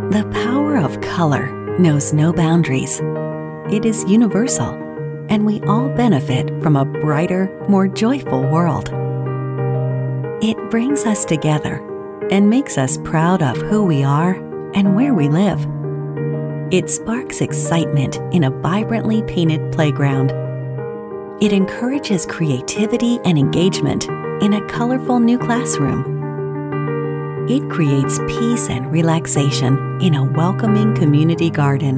The power of color knows no boundaries. It is universal, and we all benefit from a brighter, more joyful world. It brings us together and makes us proud of who we are and where we live. It sparks excitement in a vibrantly painted playground. It encourages creativity and engagement in a colorful new classroom. It creates peace and relaxation in a welcoming community garden.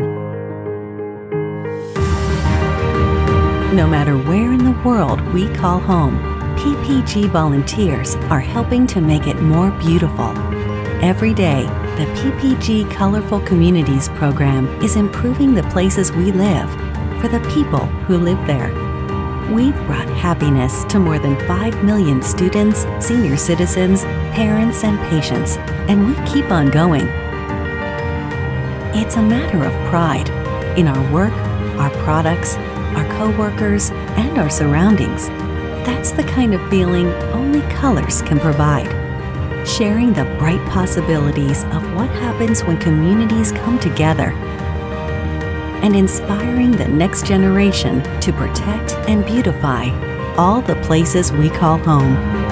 No matter where in the world we call home, PPG volunteers are helping to make it more beautiful. Every day, the PPG Colorful Communities program is improving the places we live for the people who live there. We've brought happiness to more than 5 million students, senior citizens, parents, and patients, and we keep on going. It's a matter of pride in our work, our products, our co-workers, and our surroundings. That's the kind of feeling only colors can provide. Sharing the bright possibilities of what happens when communities come together, and inspiring the next generation to protect and beautify all the places we call home.